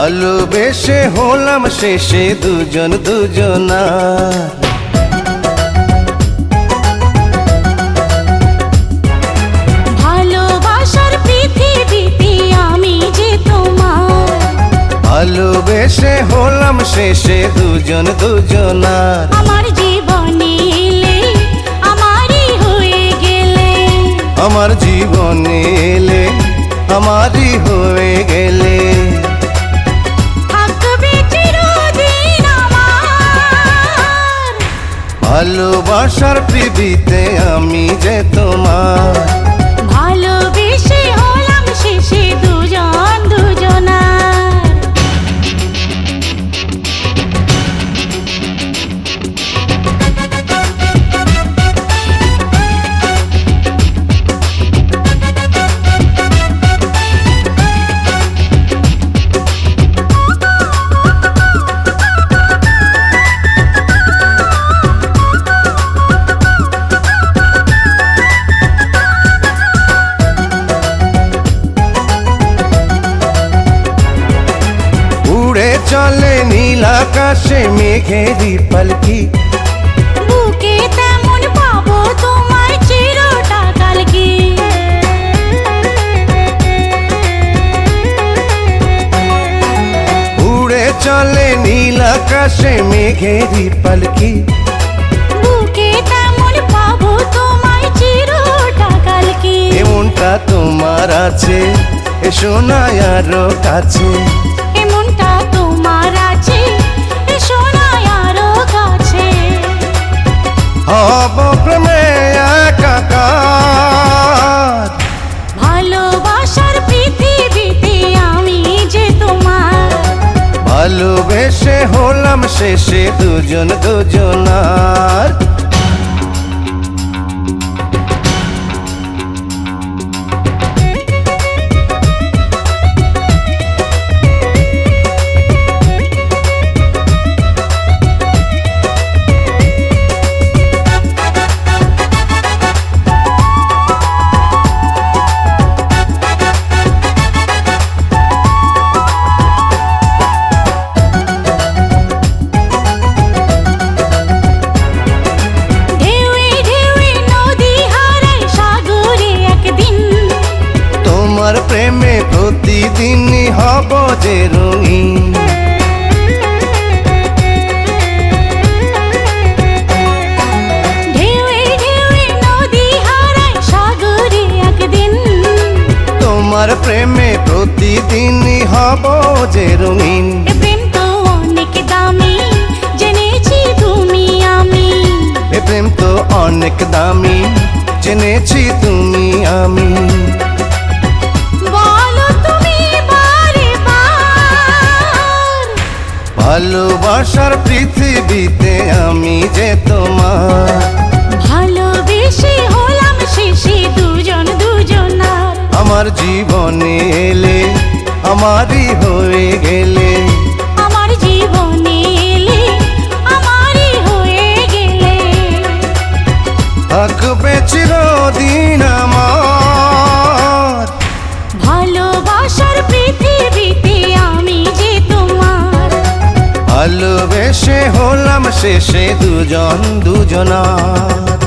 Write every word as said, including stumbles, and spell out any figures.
ভালোবেসে হলাম শেষে দুজন দুজনার। ভালোবাসার পৃথিবীতে আমি যে তোমার, ভালোবেসে হলাম শেষে দুজন দুজনার। আমার জীবনে এলে আমারই হয়ে গেলে, আমার জীবনে এলে আমারই হয়ে গেলে। ভালোবাসার পৃথিবীতে আমি যে তোমার, ভালোবেসে হলাম শেষে দুজন দুজনার। চলে নীল আকাশে মেঘেরি পালকি, বুকে তেমন পাবো তোমার চিরটা কালকে। উড়ে চলে নীল আকাশে মেঘেরি পালকি, বুকে তেমন পাবো তোমার চিরটা কালকে। এমনটা তোমার আছে এসো না আরো কাছে, এমনটা তোমার আছে এসো না আরো কাছে। হব প্রেমে একাকার, ভালোবাসার পৃথিবীতে আমি যে তোমার, ভালোবেসে হলাম শেষে দুজন দুজনার। প্রেমে প্রতিদিন হব যে রঙিন, ঢেউয়ে ঢেউয়ে নদী হারায় সাগরে একদিন। তোমার প্রেমে প্রতিদিন হব যে রঙিন। এ প্রেম তো অনেক দামি জেনেছি তুমি আমি, এ প্রেম তো অনেক দামি জেনেছি তুমি আমি। ভালোবাসার পৃথিবীতে আমি যে তোমার, ভালোবেসে হলাম শেষে দুজন দুজনার। আমার জীবনে এলে আমারই হয়ে গেলে, আমার জীবনে এলে আমারই হয়ে গেলে। থাকবে চিরদিন আমার, ভালোবাসার পৃথিবীতে আমি যে তোমার, ভালোবেসে হলাম শেষে দুজন দুজনার।